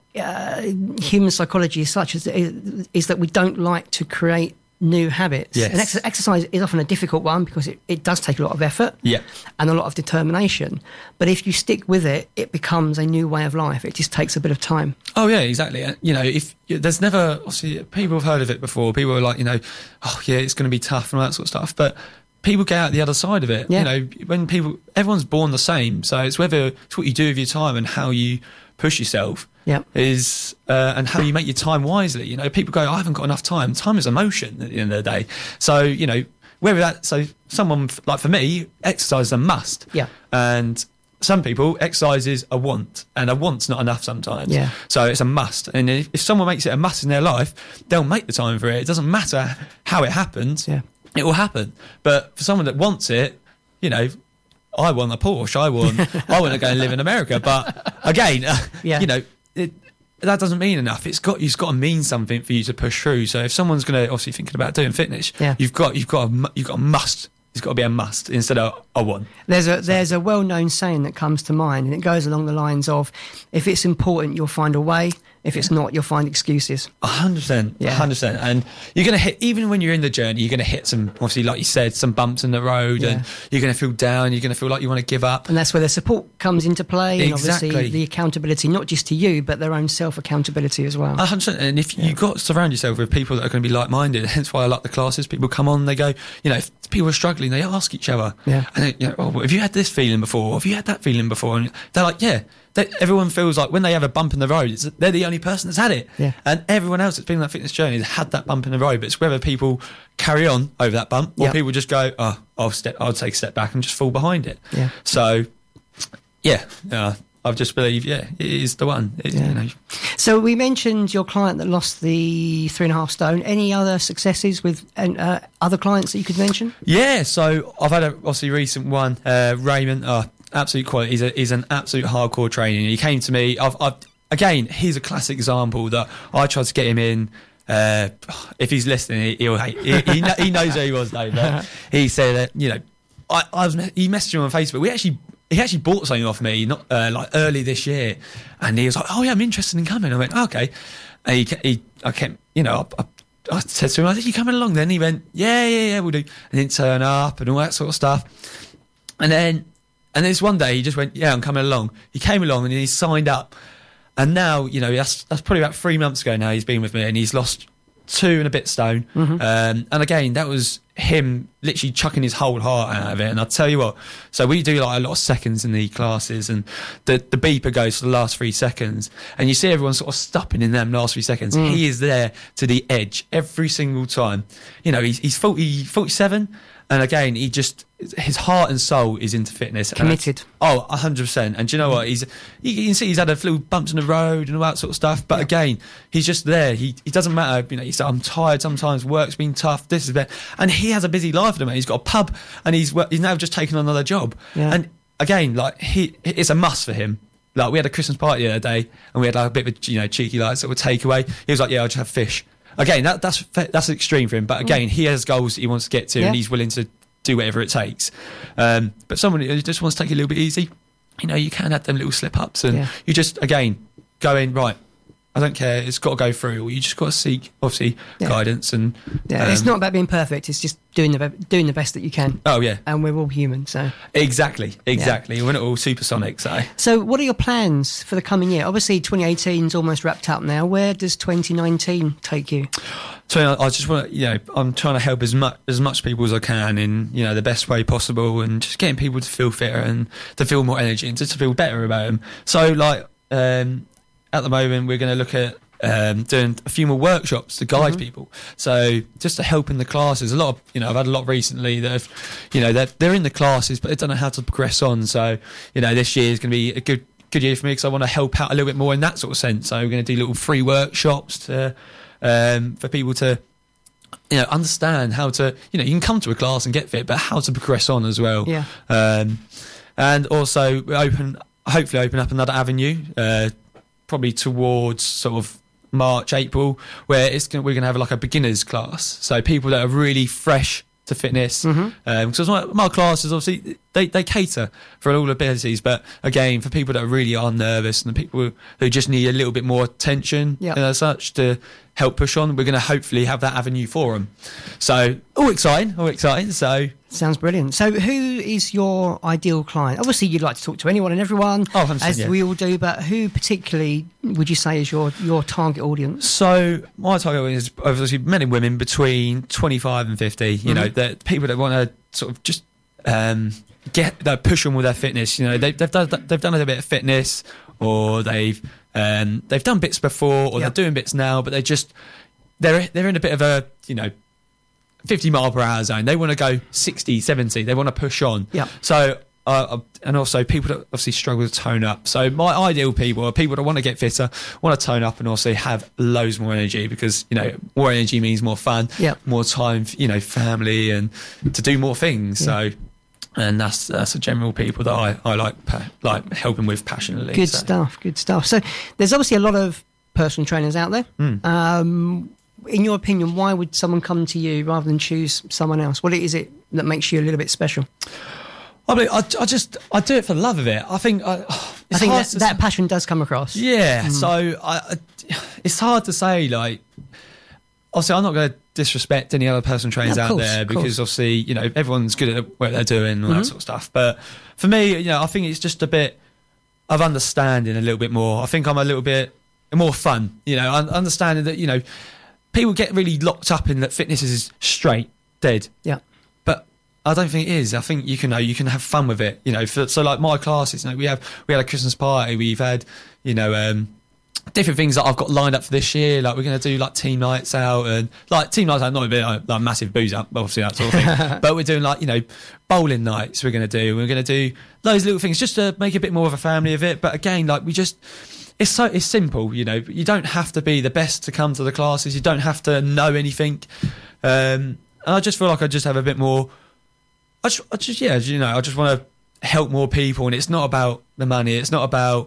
human psychology is such is that we don't like to create new habits. Yes. And exercise is often a difficult one because it does take a lot of effort and a lot of determination. But if you stick with it, it becomes a new way of life. It just takes a bit of time. Oh, yeah, exactly. You know, if there's never, obviously, people have heard of it before. People are like, you know, oh, yeah, it's going to be tough and all that sort of stuff. But people get out the other side of it. Yeah. You know, everyone's born the same. So it's what you do with your time and how you push yourself. Yeah. And how you make your time wisely. You know, people go, I haven't got enough time. Time is emotion at the end of the day. So, you know, someone like for me, exercise is a must. Yeah. And some people, exercise is a want, and a want's not enough sometimes. Yeah. So it's a must. And if someone makes it a must in their life, they'll make the time for it. It doesn't matter how it happens. Yeah. It will happen. But for someone that wants it, you know, I want a Porsche. I want to go and live in America. But again, you know, that doesn't mean enough. It's got to mean something for you to push through. So if someone's going to obviously thinking about doing fitness, you've got a must. It's got to be a must instead of a want. There's a well-known saying that comes to mind, and it goes along the lines of, if it's important, you'll find a way. If it's not, you'll find excuses. 100%. Yeah. 100%. And you're going to hit, even when you're in the journey, you're going to hit some, obviously, like you said, some bumps in the road, and you're going to feel down, you're going to feel like you want to give up. And that's where the support comes into play. Exactly. And obviously the accountability, not just to you, but their own self-accountability as well. 100%. And if you've got to surround yourself with people that are going to be like-minded, hence why I like the classes. People come on, they go, you know, if people are struggling, they ask each other. Yeah. And they, you know, oh, have you had this feeling before? Have you had that feeling before? And they're like, yeah. Everyone feels like when they have a bump in the road, they're the only person that's had it. Yeah. And everyone else that's been on that fitness journey has had that bump in the road. But it's whether people carry on over that bump or people just go, oh, I'll take a step back and just fall behind it. Yeah. So, I just believe, it is the one. You know. So we mentioned your client that lost the 3.5 stone. Any other successes with other clients that you could mention? Yeah, so I've had a obviously recent one, Raymond. Absolute quality. He's an absolute hardcore trainer. He came to me. Again, he's a classic example that I tried to get him in. If he's listening, he'll hate. He knows who he was though. But he said that, you know, he messaged me on Facebook. He actually bought something off me not like early this year, and he was like, "Oh yeah, I'm interested in coming." I went, "Okay." And I said to him, "Are you coming along?" Then he went, "Yeah, we'll do." And then turn up and all that sort of stuff. And then this one day he just went, "Yeah, I'm coming along." He came along and he signed up, and now, you know, that's probably about 3 months ago now he's been with me, and he's lost 2 and a bit stone. And again, that was him literally chucking his whole heart out of it. And I'll tell you what, so we do like a lot of seconds in the classes, and the beeper goes for the last 3 seconds, and you see everyone sort of stopping in them last 3 seconds. He is there to the edge every single time. You know, he's 47, And again, his heart and soul is into fitness. Committed. 100%. And do you know what? You can see he's had a few bumps in the road and all that sort of stuff. But again, he's just there. He doesn't matter. You know, he said, I'm tired sometimes. Work's been tough. This is that. And he has a busy life at the moment. He's got a pub, and he's now just taken on another job. Yeah. And again, like it's a must for him. Like we had a Christmas party the other day, and we had like a bit of a, cheeky like sort of takeaway. He was like, "Yeah, I'll just have fish." Again, that's extreme for him. But again, he has goals that he wants to get to, and he's willing to do whatever it takes. But someone who just wants to take it a little bit easy, you can have them little slip ups, and you just again go in right. I don't care. It's got to go through. You just got to seek, obviously, guidance and. Yeah, it's not about being perfect. It's just doing the best that you can. Oh yeah, and we're all human, so. Exactly. We're not all supersonic, so. So, what are your plans for the coming year? Obviously, 2018's almost wrapped up now. Where does 2019 take you? So I just want to, I'm trying to help as much people as I can in, the best way possible, and just getting people to feel fitter and to feel more energy and just to feel better about them. So, at the moment, we're going to look at doing a few more workshops to guide people. So just to help in the classes. A lot of, I've had a lot recently that have, they're in the classes, but they don't know how to progress on. So, this year is going to be a good year for me because I want to help out a little bit more in that sort of sense. So we're going to do little free workshops to, for people to, understand how to, you can come to a class and get fit, but how to progress on as well. Yeah. And also hopefully open up another avenue, probably towards sort of March, April, where we're going to have like a beginners class. So people that are really fresh to fitness. Because my classes, obviously, they cater for all abilities. But again, for people that really are nervous and the people who just need a little bit more attention as such to help push on, we're going to hopefully have that avenue for them. So all exciting. So sounds brilliant. So who is your ideal client? Obviously, you'd like to talk to anyone and everyone, as we all do, but who particularly would you say is your target audience? So my target audience is obviously men and women between 25 and 50. The people that want to sort of just push on with their fitness. They've done a bit of fitness, or they've done bits before, or they're doing bits now, but they're in a bit of a 50 mile per hour zone. They want to go 60, 70. They want to push on. Yeah. So, and also people that obviously struggle to tone up. So my ideal people are people that want to get fitter, want to tone up, and also have loads more energy because, more energy means more fun, more time, family, and to do more things. So, and that's the general people that I like helping with passionately. Good stuff. So there's obviously a lot of personal trainers out there. In your opinion, why would someone come to you rather than choose someone else? What is it that makes you a little bit special? I mean, I do it for the love of it. I think that passion does come across. Yeah. So it's hard to say. Like, obviously, I'm not going to disrespect any other personal trainers out there because obviously, everyone's good at what they're doing and all that sort of stuff. But for me, I think it's just a bit of understanding a little bit more. I think I'm a little bit more fun. Understanding that people get really locked up in that fitness is straight, dead. Yeah. But I don't think it is. I think you can have fun with it. So like my classes, we had a Christmas party. We've had, different things that I've got lined up for this year. Like we're going to do like team nights out, and like team nights out, not a bit like massive booze up, obviously that sort of thing. But we're doing like, bowling nights. We're going to do those little things just to make a bit more of a family of it. But again, like it's simple, you don't have to be the best to come to the classes. You don't have to know anything. And I just feel like I just have a bit more, I just want to help more people. And it's not about the money. It's not about,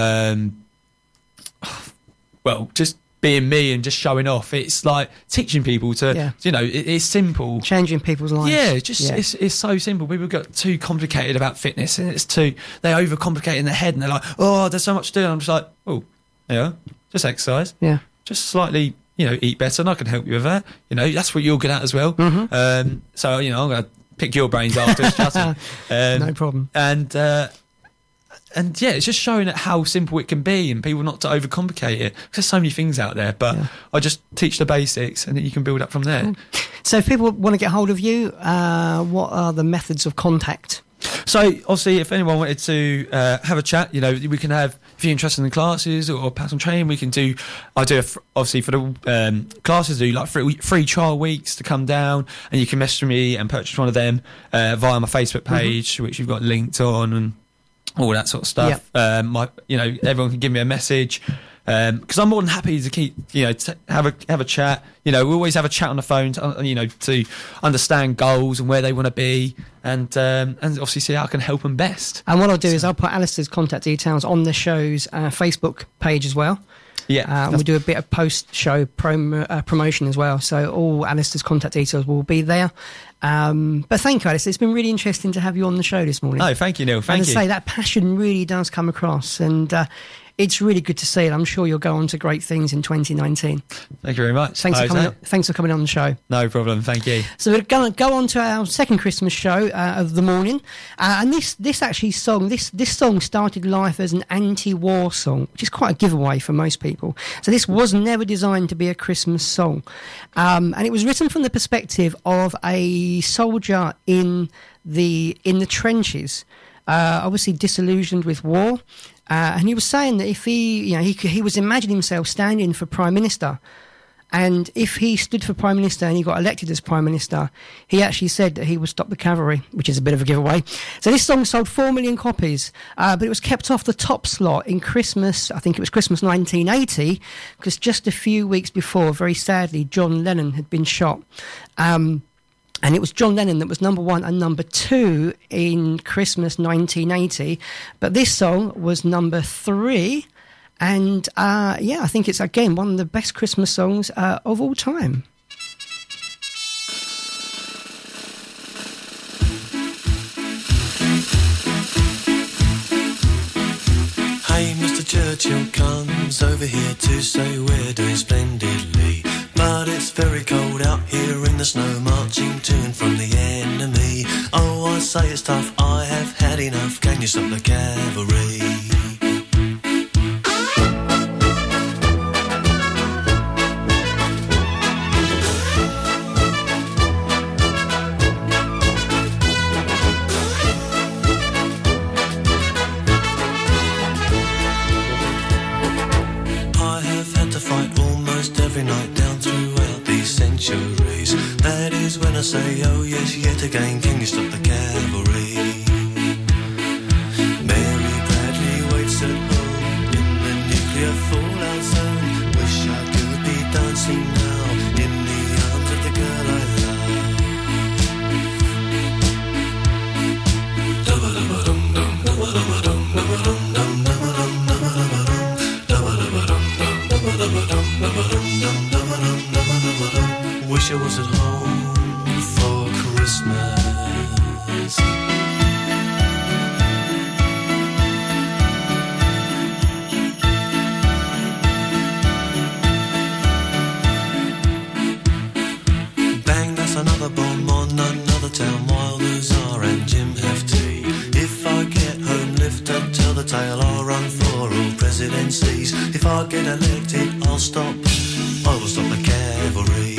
just being me and just showing off. It's like teaching people to, it's simple. Changing people's lives. Yeah, it's so simple. People get too complicated about fitness, and they overcomplicate in their head, and they're like, oh, there's so much to do. And I'm just like, oh, yeah, just exercise. Yeah. Just slightly, eat better, and I can help you with that. That's what you're good at as well. So, I'm going to pick your brains after. No problem. And it's just showing it how simple it can be and people not to overcomplicate it. Because there's so many things out there, but I just teach the basics and then you can build up from there. So if people want to get hold of you, what are the methods of contact? So obviously if anyone wanted to have a chat, we can have, if you're interested in the classes or personal training, we can do. Obviously for the classes, do like free trial weeks to come down, and you can message me and purchase one of them via my Facebook page, which you've got linked on, and all that sort of stuff. Everyone can give me a message. Because I'm more than happy to keep, have a chat. We always have a chat on the phone, to understand goals and where they want to be, and obviously see how I can help them best. And what I'll do is I'll put Alistair's contact details on the show's Facebook page as well. Yeah, and we'll do a bit of post-show promotion as well. So all Alistair's contact details will be there. But thank you, Alistair. It's been really interesting to have you on the show this morning. Oh, thank you, Neil. Thank you. And to say that passion really does come across, and it's really good to see it. I'm sure you'll go on to great things in 2019. Thank you very much. Thanks for coming on the show. No problem. Thank you. So we're going to go on to our second Christmas show of the morning, and this song started life as an anti-war song, which is quite a giveaway for most people. So this was never designed to be a Christmas song, and it was written from the perspective of a soldier in the trenches, obviously disillusioned with war. And he was saying that if he was imagining himself standing for Prime Minister, and if he stood for Prime Minister and he got elected as Prime Minister, he actually said that he would stop the cavalry, which is a bit of a giveaway. So this song sold 4 million copies, but it was kept off the top slot in Christmas, I think it was Christmas 1980, because just a few weeks before, very sadly, John Lennon had been shot. And it was John Lennon that was number 1 and number 2 in Christmas 1980. But this song was number 3. And, I think it's, again, one of the best Christmas songs of all time. Hey, Mr. Churchill comes over here to say we're doing splendidly. But it's very cold out here in the snow, marching to and from the enemy. Oh, I say it's tough, I have had enough. Can you stop the cavalry? I have had to fight almost every night down throughout these centuries. That is when I say, oh yes, yet again, can you stop the cavalry? Mary Bradley waits at home in the nuclear fallout zone. Wish I could be dancing now in the arms of the girl I love. Wish I was at home for Christmas. Bang, that's another bomb on another town while Luzar and Jim have tea. If I get home, lift up, tell the tale, I'll run for all presidencies. If I get elected, I will stop the cavalry.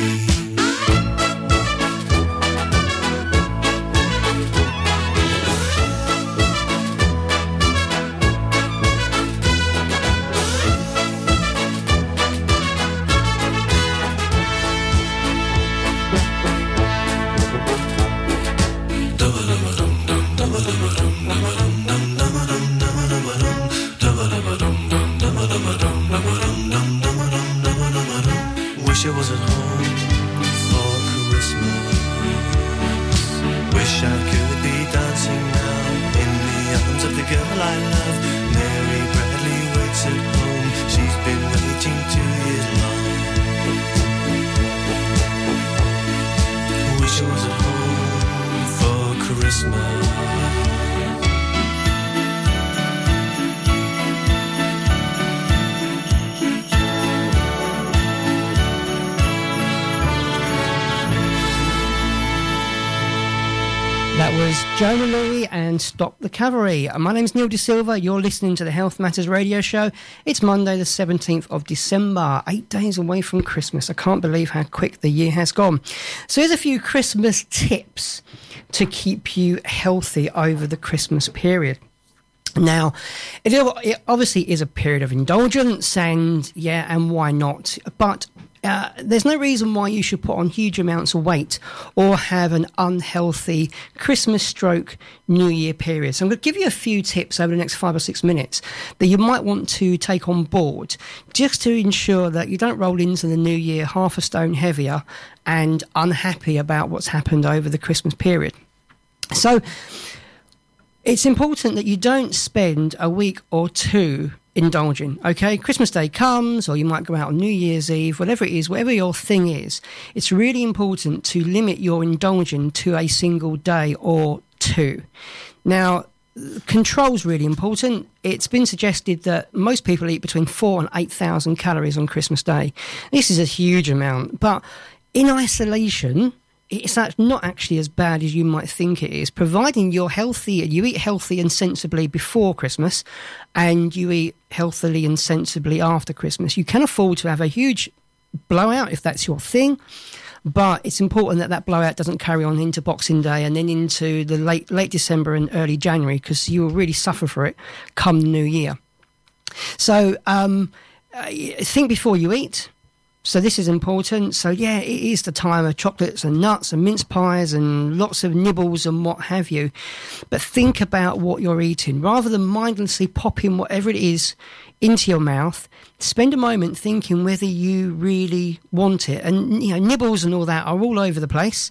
Wish I was at home for Christmas. Wish I could be dancing now in the arms of the girl I love. Mary Bradley waits at home. She's been waiting 2 years long. Wish I was at home for Christmas. That was Jonah Lee and Stop the Cavalry. My name's Neil De Silva. You're listening to the Health Matters radio show. It's Monday the 17th of December, 8 days away from Christmas. I can't believe how quick the year has gone. So here's a few Christmas tips to keep you healthy over the Christmas period. Now, it obviously is a period of indulgence, and why not? But there's no reason why you should put on huge amounts of weight or have an unhealthy Christmas/New Year period. So I'm going to give you a few tips over the next 5 or 6 minutes that you might want to take on board, just to ensure that you don't roll into the new year half a stone heavier and unhappy about what's happened over the Christmas period. So it's important that you don't spend a week or two indulging, okay? Christmas Day comes, or you might go out on New Year's Eve, whatever it is, whatever your thing is, it's really important to limit your indulging to a single day or two. Now, control's really important. It's been suggested that most people eat between 4,000 and 8,000 calories on Christmas Day. This is a huge amount, but in isolation, it's not actually as bad as you might think it is, providing you're healthy and you eat healthy and sensibly before Christmas and you eat healthily and sensibly after Christmas. You can afford to have a huge blowout if that's your thing, but it's important that that blowout doesn't carry on into Boxing Day and then into the late December and early January, because you will really suffer for it come the new year. So think before you eat. So this is important. So yeah, it is the time of chocolates and nuts and mince pies and lots of nibbles and what have you. But think about what you're eating. Rather than mindlessly popping whatever it is into your mouth, spend a moment thinking whether you really want it. And, nibbles and all that are all over the place.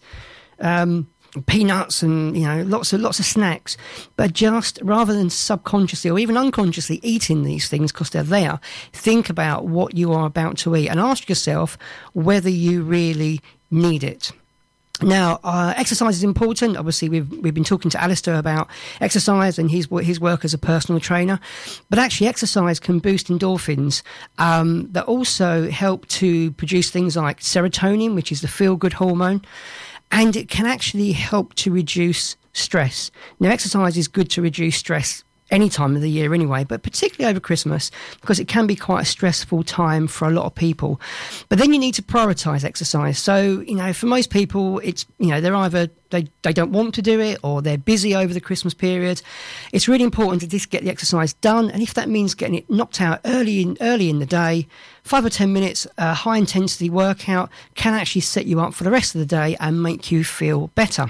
Peanuts and lots of snacks, but just rather than subconsciously or even unconsciously eating these things because they're there, think about what you are about to eat and ask yourself whether you really need it. Now, exercise is important. Obviously, we've been talking to Alistair about exercise and his work as a personal trainer. But actually, exercise can boost endorphins that also help to produce things like serotonin, which is the feel-good hormone. And it can actually help to reduce stress. Now, exercise is good to reduce stress any time of the year anyway, but particularly over Christmas, because it can be quite a stressful time for a lot of people. But then you need to prioritise exercise. So, for most people, it's, they're either, they don't want to do it or they're busy over the Christmas period. It's really important to just get the exercise done. And if that means getting it knocked out early in the day, 5 or 10 minutes, high intensity workout can actually set you up for the rest of the day and make you feel better.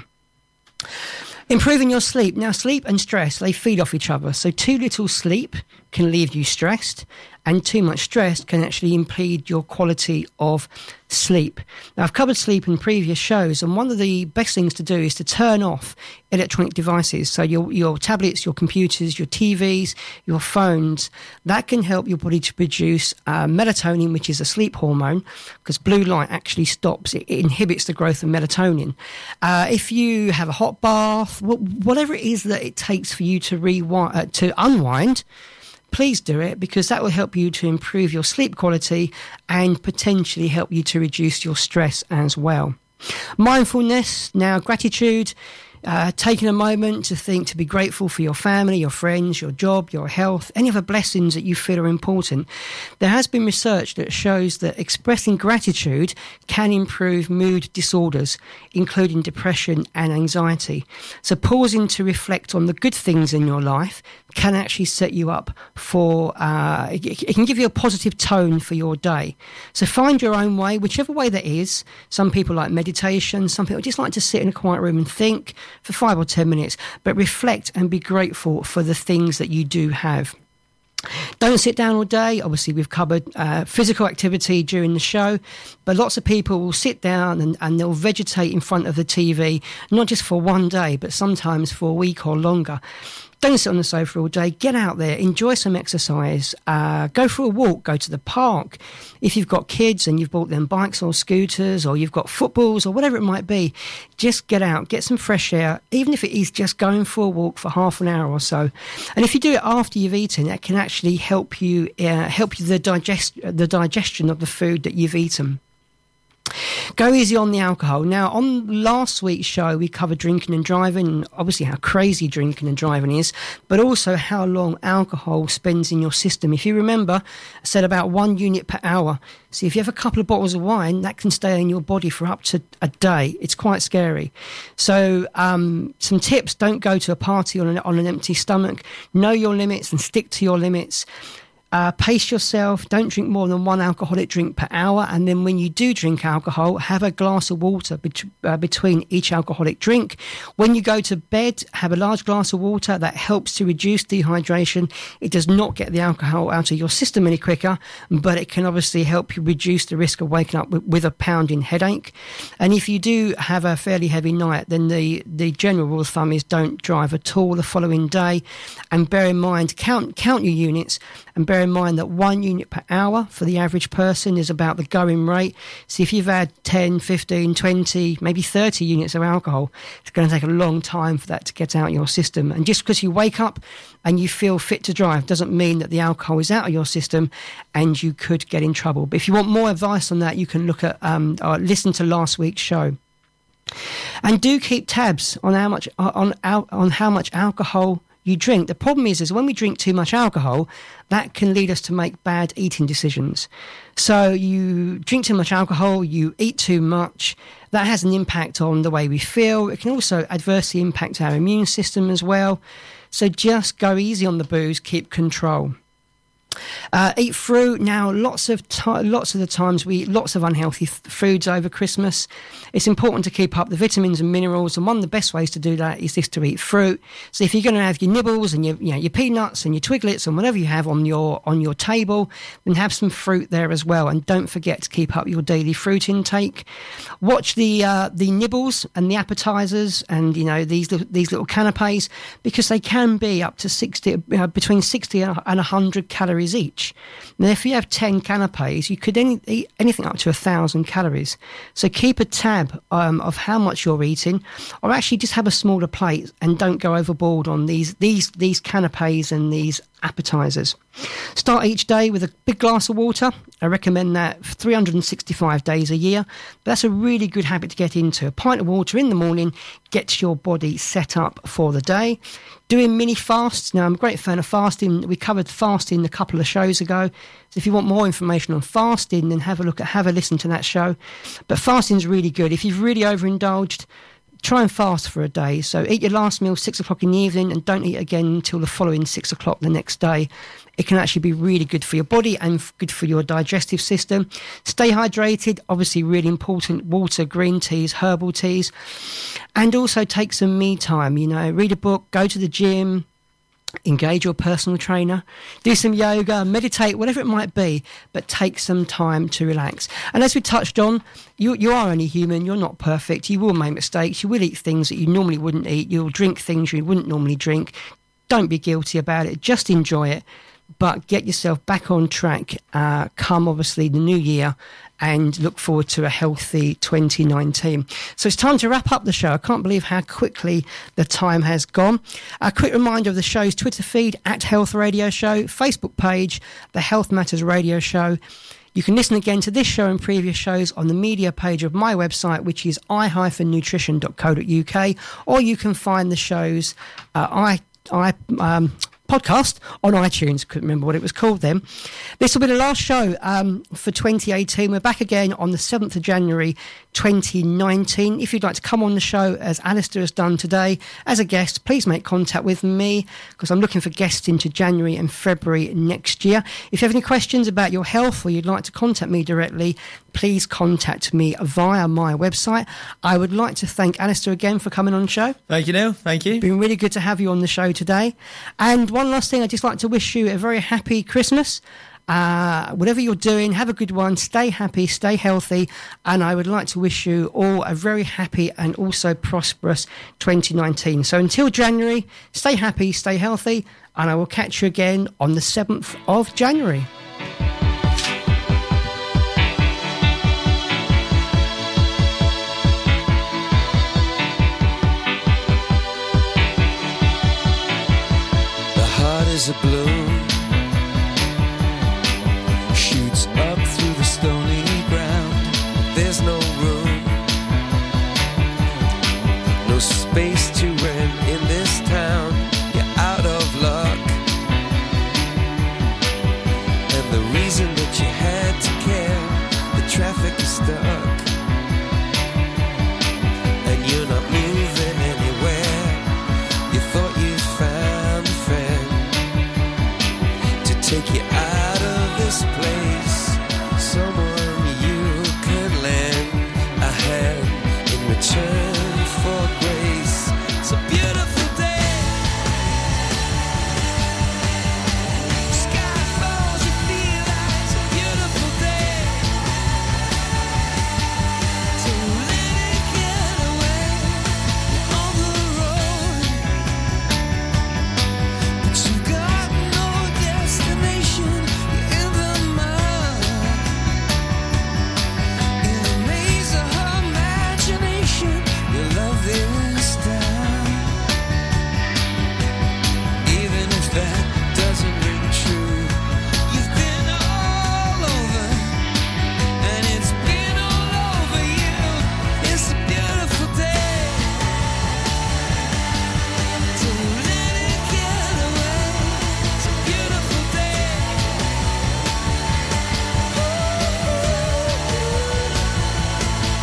Improving your sleep. Now, sleep and stress, they feed off each other. So too little sleep can leave you stressed, and too much stress can actually impede your quality of sleep. Now, I've covered sleep in previous shows, and one of the best things to do is to turn off electronic devices. So your tablets, your computers, your TVs, your phones. That can help your body to produce melatonin, which is a sleep hormone, because blue light actually stops, it inhibits the growth of melatonin. If you have a hot bath, whatever it is that it takes for you to unwind, please do it, because that will help you to improve your sleep quality and potentially help you to reduce your stress as well. Mindfulness, now gratitude, taking a moment to think, to be grateful for your family, your friends, your job, your health, any other blessings that you feel are important. There has been research that shows that expressing gratitude can improve mood disorders, including depression and anxiety. So pausing to reflect on the good things in your life can actually set you up for, it can give you a positive tone for your day. So find your own way, whichever way that is. Some people like meditation, some people just like to sit in a quiet room and think for 5 or 10 minutes, but reflect and be grateful for the things that you do have. Don't sit down all day. Obviously, we've covered physical activity during the show, but lots of people will sit down and they'll vegetate in front of the TV, not just for one day, but sometimes for a week or longer. Don't sit on the sofa all day. Get out there, enjoy some exercise, go for a walk, go to the park. If you've got kids and you've bought them bikes or scooters, or you've got footballs or whatever it might be, just get out, get some fresh air, even if it is just going for a walk for half an hour or so. And if you do it after you've eaten, that can actually help you the digestion of the food that you've eaten. Go easy on the alcohol. Now, on last week's show, we covered drinking and driving, and obviously how crazy drinking and driving is, but also how long alcohol spends in your system. If you remember, I said about 1 unit per hour. So if you have a couple of bottles of wine, that can stay in your body for up to a day. It's quite scary. So some tips: don't go to a party on an empty stomach. Know your limits and stick to your limits. Pace yourself. Don't drink more than 1 alcoholic drink per hour. And then when you do drink alcohol, have a glass of water between each alcoholic drink. When you go to bed, have a large glass of water. That helps to reduce dehydration. It does not get the alcohol out of your system any quicker, but it can obviously help you reduce the risk of waking up with a pounding headache. And if you do have a fairly heavy night, then the general rule of thumb is don't drive at all the following day. And bear in mind, count your units, and bear in mind that 1 unit per hour for the average person is about the going rate. So if you've had 10, 15, 20, maybe 30 units of alcohol, it's going to take a long time for that to get out of your system. And just because you wake up and you feel fit to drive doesn't mean that the alcohol is out of your system and you could get in trouble. But if you want more advice on that, you can look at or listen to last week's show. And do keep tabs on how much alcohol you drink. The problem is when we drink too much alcohol, that can lead us to make bad eating decisions. So you drink too much alcohol, you eat too much, that has an impact on the way we feel. It can also adversely impact our immune system as well. So just go easy on the booze, keep control. Eat fruit. Now, lots of the times we eat lots of unhealthy foods over Christmas. It's important to keep up the vitamins and minerals, and one of the best ways to do that is just to eat fruit. So if you're going to have your nibbles and your peanuts and your Twiglets and whatever you have on your table, then have some fruit there as well. And don't forget to keep up your daily fruit intake. Watch the nibbles and the appetizers and these little canapes, because they can be up to between 60 and 100 calories each. Now, if you have 10 canapes, you could eat anything up to 1,000 calories. So keep a tab of how much you're eating, or actually just have a smaller plate and don't go overboard on these canapes and these appetizers. Start each day with a big glass of water. I recommend that 365 days a year. But that's a really good habit to get into. A pint of water in the morning gets your body set up for the day. Doing mini fasts. Now, I'm a great fan of fasting. We covered fasting a couple of shows ago. So if you want more information on fasting, then have a listen to that show. But fasting is really good. If you've really overindulged, try and fast for a day. So eat your last meal 6 o'clock in the evening and don't eat again until the following 6 o'clock the next day. It can actually be really good for your body and good for your digestive system. Stay hydrated, obviously really important. Water, green teas, herbal teas. And also take some me time, read a book, go to the gym, engage your personal trainer, do some yoga, meditate, whatever it might be, but take some time to relax. And as we touched on, you are only human, you're not perfect, you will make mistakes, you will eat things that you normally wouldn't eat, you'll drink things you wouldn't normally drink. Don't be guilty about it, just enjoy it, but get yourself back on track come obviously the new year, and look forward to a healthy 2019. So it's time to wrap up the show. I can't believe how quickly the time has gone. A quick reminder of the show's Twitter feed, @Health Radio Show, Facebook page, The Health Matters Radio Show. You can listen again to this show and previous shows on the media page of my website, which is i-nutrition.co.uk, or you can find the show's podcast on iTunes. Couldn't remember what it was called then. This will be the last show for 2018. We're back again on the 7th of January 2019. If you'd like to come on the show, as Alistair has done today, as a guest, please make contact with me, because I'm looking for guests into January and February next year. If you have any questions about your health or you'd like to contact me directly, please contact me via my website. I would like to thank Alistair again for coming on the show. Thank you, Neil. Thank you. It's been really good to have you on the show today. And one last thing, I'd just like to wish you a very happy Christmas. Whatever you're doing, have a good one. Stay happy, stay healthy. And I would like to wish you all a very happy and also prosperous 2019. So until January, stay happy, stay healthy. And I will catch you again on the 7th of January. Is a bloom, shoots up through the stony ground. There's no room take you out of this place.